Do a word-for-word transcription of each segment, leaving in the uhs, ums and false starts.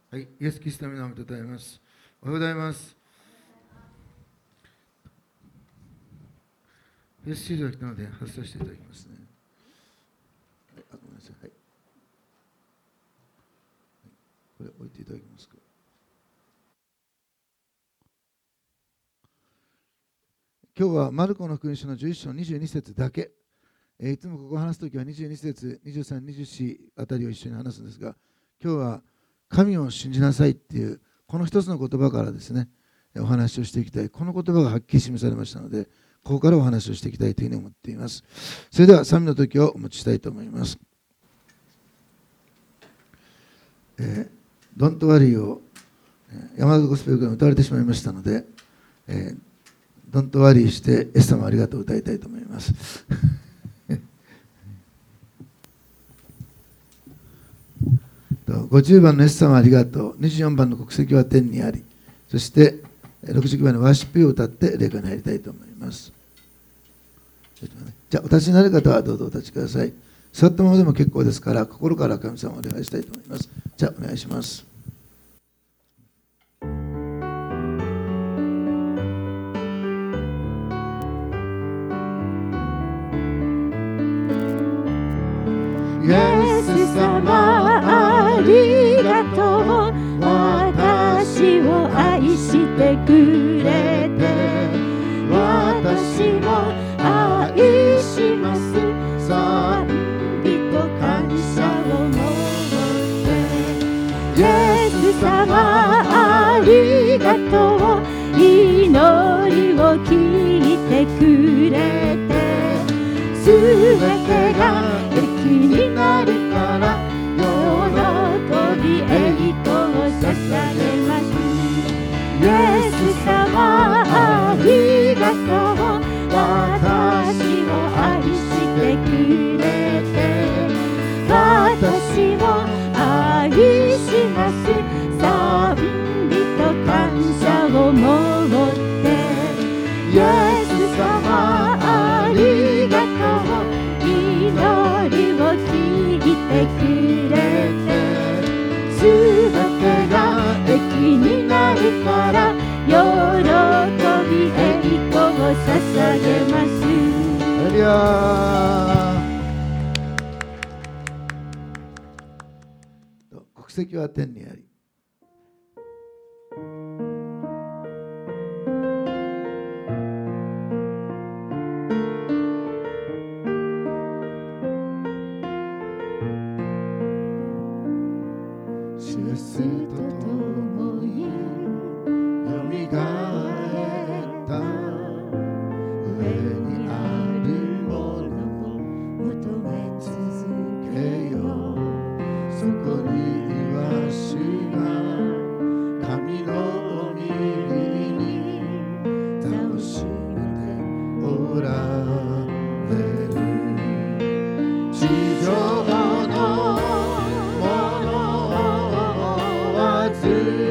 はい、イエス・キリストの皆をたたえます。おはようございます。フェイスシールドが来たので外させていただきますね。はい、あ、ごめんなさい。はい。これ置いていただけますか。今日はマルコの福音書のじゅういっ章にじゅうに節だけ。えー、いつもここを話すときはにじゅうに節、にじゅうさん、にじゅうよんあたりを一緒に話すんですが、今日は神を信じなさいっていうこの一つの言葉からですね、お話をしていきたい。この言葉がはっきり示されましたので、ここからお話をしていきたいというふうに思っています。それでは賛美の時をお持ちしたいと思います。えー、ドントワリーを山田ゴスペルから歌われてしまいましたので、えー、ドントワリーしてイエス様ありがとうを歌いたいと思います。ごじゅうばんのイエス様ありがとう、にじゅうよんばんの国籍は天にあり、そしてろくじゅうきゅうばんのワーシップを歌って礼拝に入りたいと思います。じゃあお立ちになる方はどうぞお立ちください。座ったままでも結構ですから、心から神様をお願いしたいと思います。じゃあお願いします。 イエス様ありがとう、私を愛してくれて、私も愛します。賛美と感謝を持ってイエス様ありがとう、祈りを聞いてくれて、すべてが益になるから喜び栄光を捧げます。イエス様ありがとう、私を愛してくれて、私も愛します。賛美と感謝を持ってイエス様ありがとう、祈りを聞いてくれて、すべてが益になるから喜び栄光を捧げます。 ハレルヤ。国籍は天にあり、主イエスと共によみがえった上にあるものを求め続けよう。そこには主が神の御身に楽しめておられる。地上のものを追わず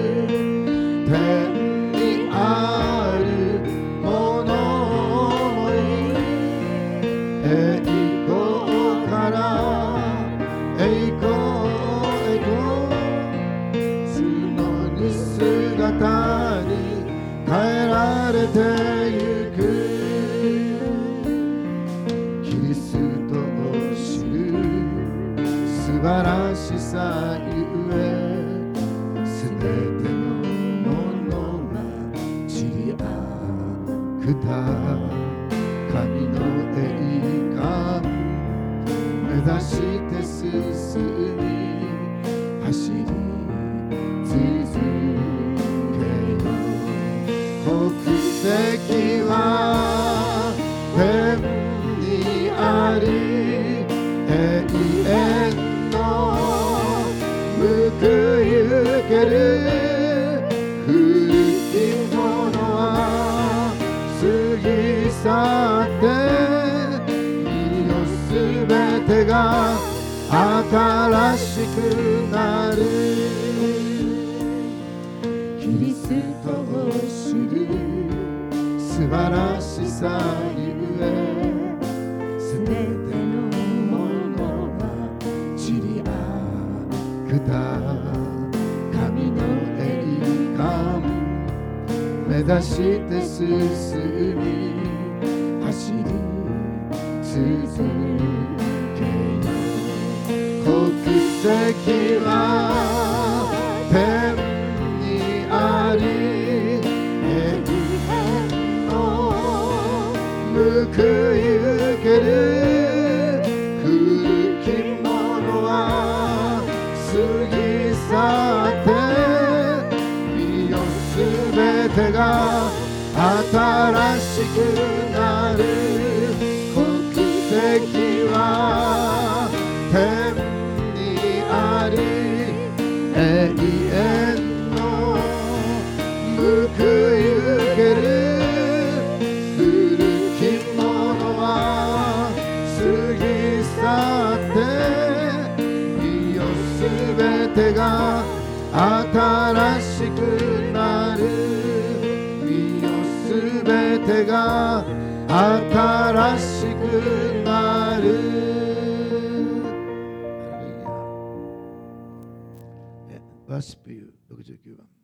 天にあるものを追い、栄光から栄光へと主の似姿に変えられてゆく。キリストを知る素晴らしさゆえ、すべてのものが散りあくた神の栄冠目指して進み走り続けよう。国籍は天にあり、永遠の報ゆける。古きものは過ぎ去って身のすべてが新しくなる。キリストを知る素晴らしさゆえ、すべてのものは散りあくた神の栄冠目指して進み走り続けよう国籍は天にあり永遠の報い受ける古きものは過ぎ去って見よすべてが新しくなる国籍は天にあり永遠の報い受ける古きものは過ぎ去って見よすべてが新しくなる見よすべてが新しくなるワーシップ ユーろくじゅうきゅうばん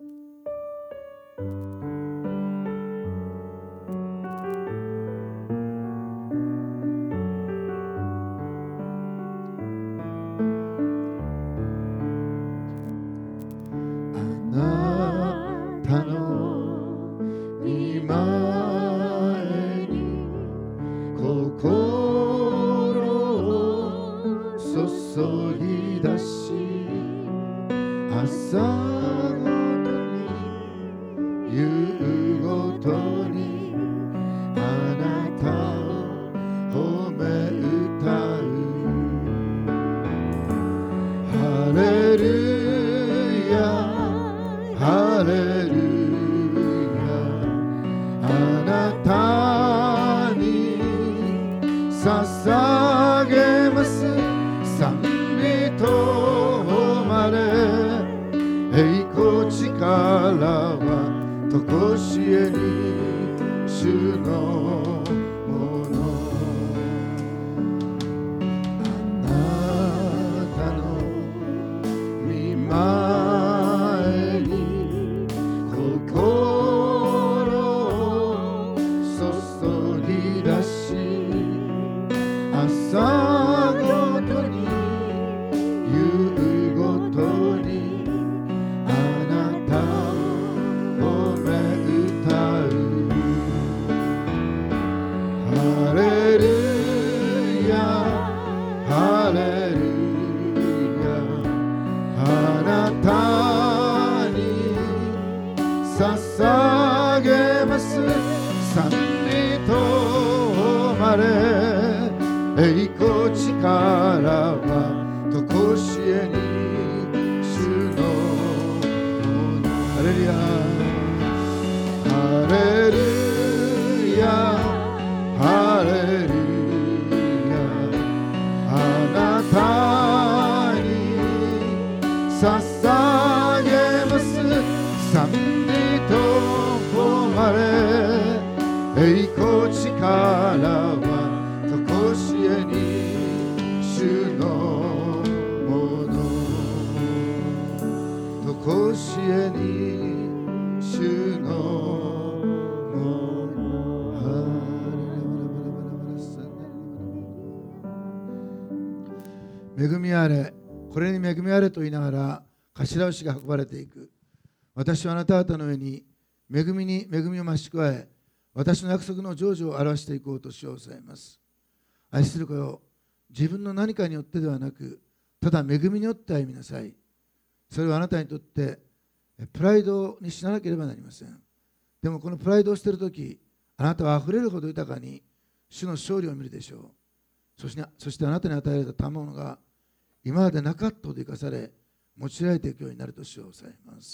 恵みあれ、これに恵みあれと言いながら頭牛が運ばれていく。私はあなた方の上に恵みに恵みを増し加え、私の約束の成就を表していこうとしを抑えます。愛する子よ、自分の何かによってではなく、ただ恵みによって歩みなさい。それはあなたにとってプライドにしなければなりません。でもこのプライドをしているとき、あなたはあふれるほど豊かに主の勝利を見るでしょう。そして、そしてあなたに与えられた賜物が今までなかったほど生かされ、用いられていくようになると主を抑えます。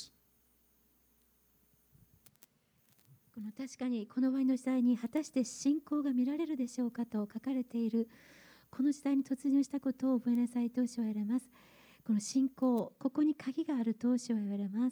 この確かにこの終わりの時代に果たして信仰が見られるでしょうかと書かれているこの時代に突入したことを覚えなさいと主は言われます。この信仰、ここに鍵があると主は言われます。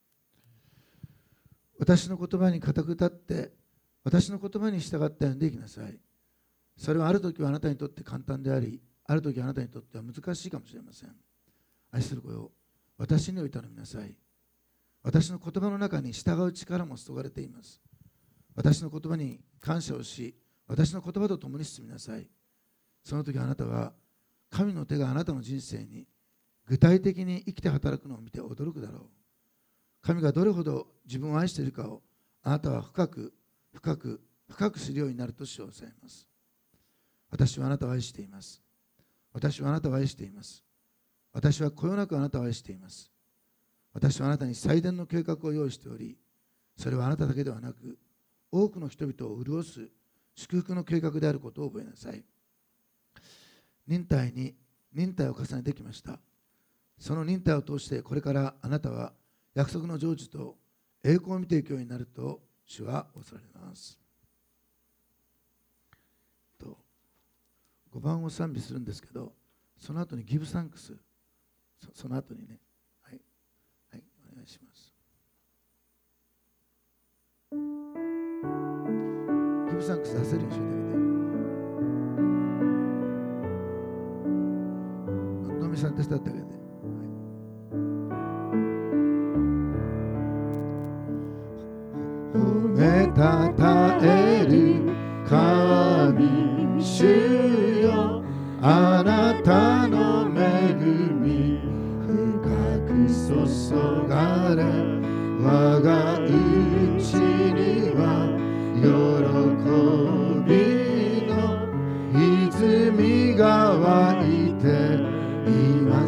私の言葉に固く立って私の言葉に従ったようにできなさい。それはあるときはあなたにとって簡単であり、あるときはあなたにとっては難しいかもしれません。愛する子よ、 私において頼みなさい。私の言葉の中に従う力も注がれています。私の言葉に感謝をし、私の言葉と共に進みなさい。その時あなたは神の手があなたの人生に具体的に生きて働くのを見て驚くだろう。神がどれほど自分を愛しているかをあなたは深く深く深く知るようになると主を抑えます。私はあなたを愛しています。私はあなたを愛しています。私はこよなくあなたを愛しています。私はあなたに最善の計画を用意しており、それはあなただけではなく、多くの人々を潤す祝福の計画であることを覚えなさい。忍耐に忍耐を重ねてきました。その忍耐を通してこれからあなたは約束の成就と栄光を見ていくようになると主は恐れます。とごばんを賛美するんですけど、その後にギブサンクス、そ, その後にね、はい、はい、お願いします。ギブサンクス出せるようにしといてあげて。のみさん手伝ってあげて。褒めたたえる神主よ、あなたの恵み深く注がれ、我がうちには喜びの泉が湧いています。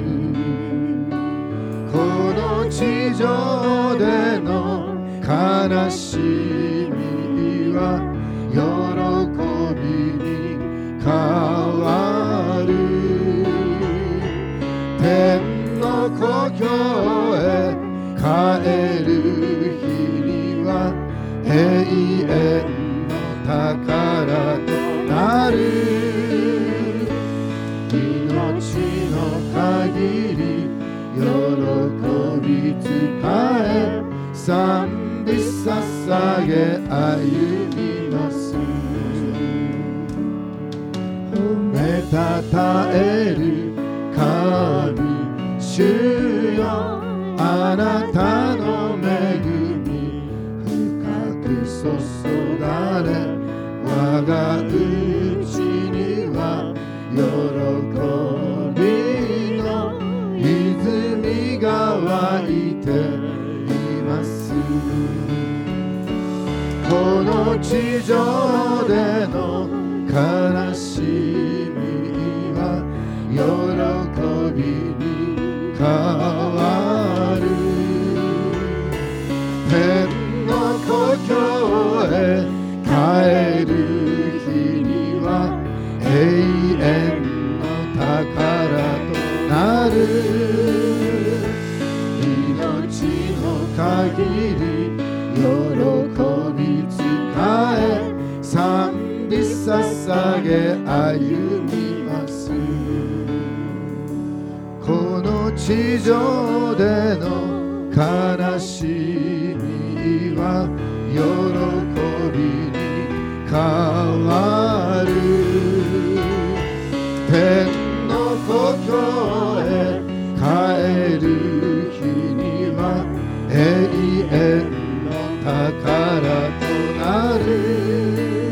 この地上での悲しみは喜びに変わる。天の故郷へ帰る日には永遠の宝となる。命の限り喜び使え、賛美捧げ歩みます。褒めたたえる神主よ、あなたの恵み深く注がれ、我がうちには喜びの泉が湧いています。この地上での悲しみは喜びに変わる。天の故郷へ帰る日には永遠の宝となる。命の限り喜び使え、賛美捧げ歩みます。この地上での悲しみは喜びに変わる。天の故郷へ帰る日には永遠の宝となる。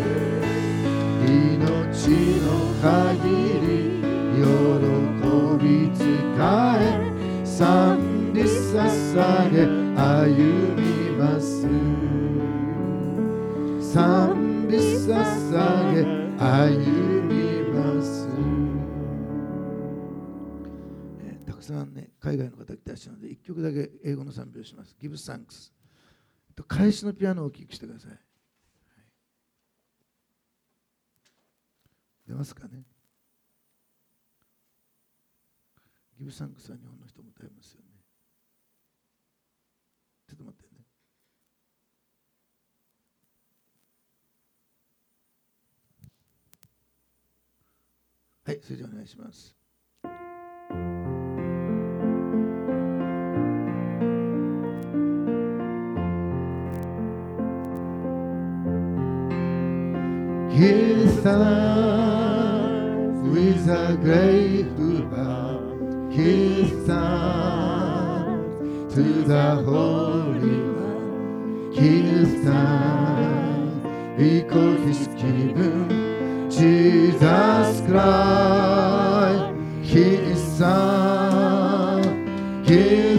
命の限り喜び使え、賛美捧げ歩みます。賛美捧げ歩みます。えー、たくさんね、海外の方来てらっしゃるので、いっきょくだけ英語の賛美をします。Give thanks。返しのピアノをお聴きしてください。はい、出ますかね。Give thanksは日本の人も歌いますよね。ちょっと待ってね。はい、それじゃお願いします。Give thanks with a grateful heart. Give thanks to the Holy One. Give thanks because He's given Jesus Christ, His Son. Give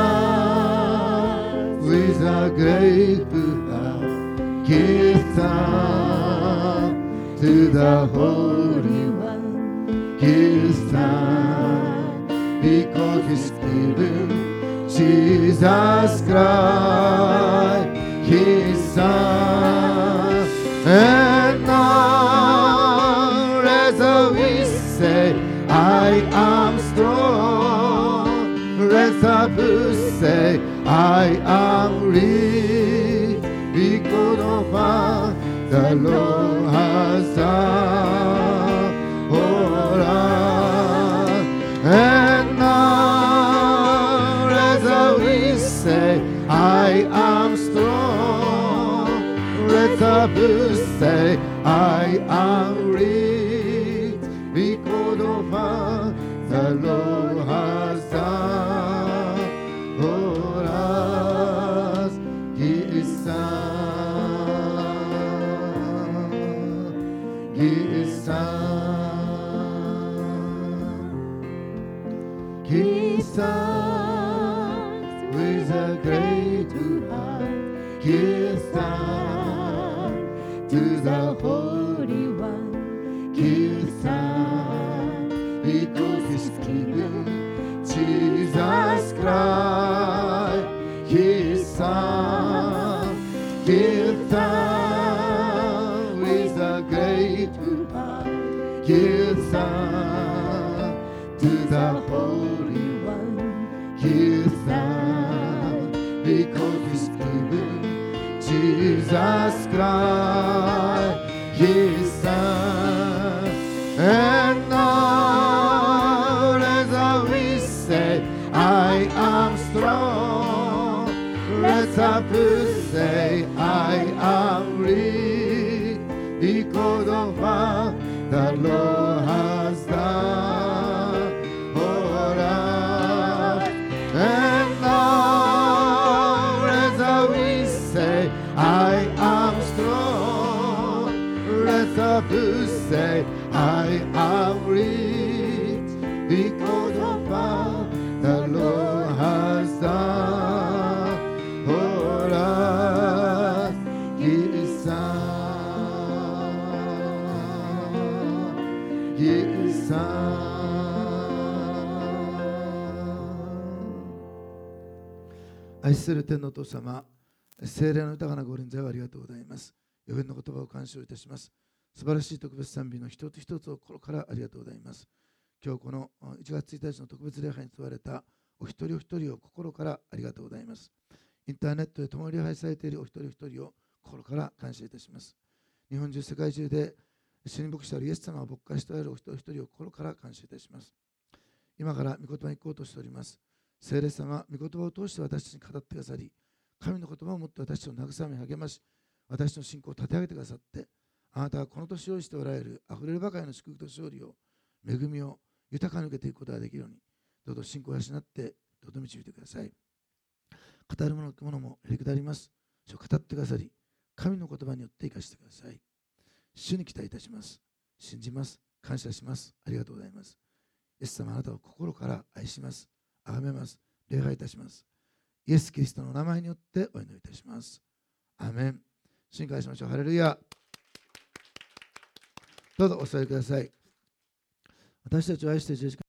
thanks with a grateful heart. Give thanks to the Holy One. Give thanks because He's given Jesus Christ, His Son. And now let we say, I am strong. Let us say, I am rich because of what the Lord has done for us. And now let we say, I am strong. Let us say, I am rich because of what the Lord has done for us. His Son, His Son, His Son, with a grateful heart. Give thanks to the Holy One. Give thanks because He's given Jesus Christ, His Son. Give thanks with a grateful heart. Give thanks to the Holy One. Give thanks because He's given Jesus Christ, His Son. And now let we say, I am strong. Let us say, I am rich because of what the Lord has done for us. And now let we say, I am strong. Let us say, I am rich because of what the Lord has done for us. His Son, His Son. 愛する天のお父様、聖霊の豊かなご臨在をありがとうございます。予言の言葉を感謝いたします。素晴らしい特別賛美の一つ一つを心からありがとうございます。今日このいちがつついたちの特別礼拝に問われたお一人お一人を心からありがとうございます。インターネットで共に礼拝されているお一人お一人を心から感謝いたします。日本中世界中で主に牧師であるイエス様を牧会しておられるお一人お一人を心から感謝いたします。今から御言葉に行こうとしております。聖霊様、御言葉を通して私たちに語ってくださり、神の言葉をもって私たちを慰め励まし、私の信仰を立て上げてくださって、あなたがこの年用意しておられるあふれるばかりの祝福と勝利を、恵みを豊かに受けていくことができるように、どうぞ信仰を養ってどうぞ導いてください。語るものとものもへりくだります。主を語ってくださり、神の言葉によって生かしてください。主に期待いたします。信じます。感謝します。ありがとうございます。イエス様、あなたを心から愛します。崇めます。礼拝いたします。イエス・キリストの名前によってお祈りいたします。アーメン。主に感謝しましょう。ハレルヤ。どうぞお座りください。私たちを愛して十字架